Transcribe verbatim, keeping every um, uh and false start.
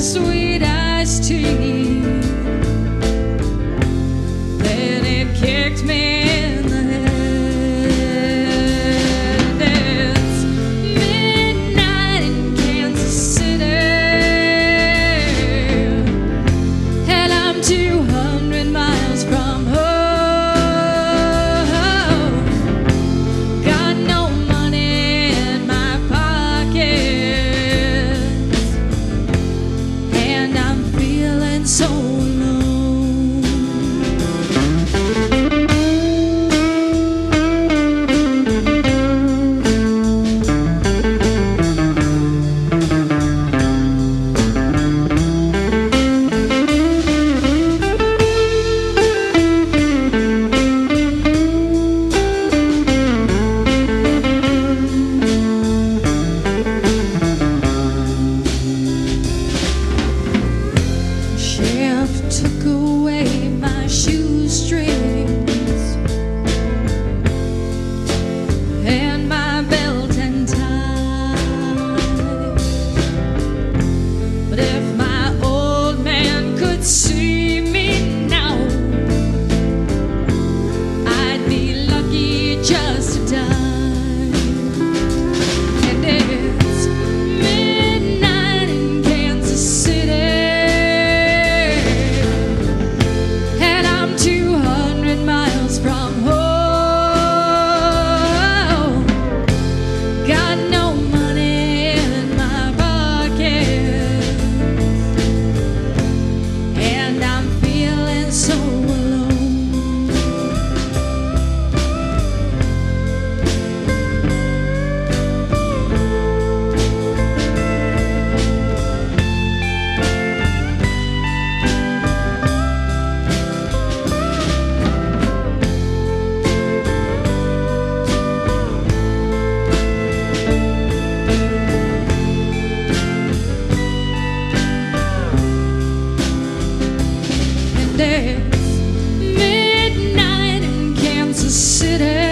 sweet iced tea. Then it kicked me in the head. It's midnight in Kansas City, and I'm two hundred miles from home. Got no money in my pockets, and I'm feeling so took away my shoestrings and my belt and tie. But if my old man could see me now, I'd be lucky just to die. And it's midnight in Kansas City, from home. Got no money in my pocket, and I'm feeling so midnight in Kansas City.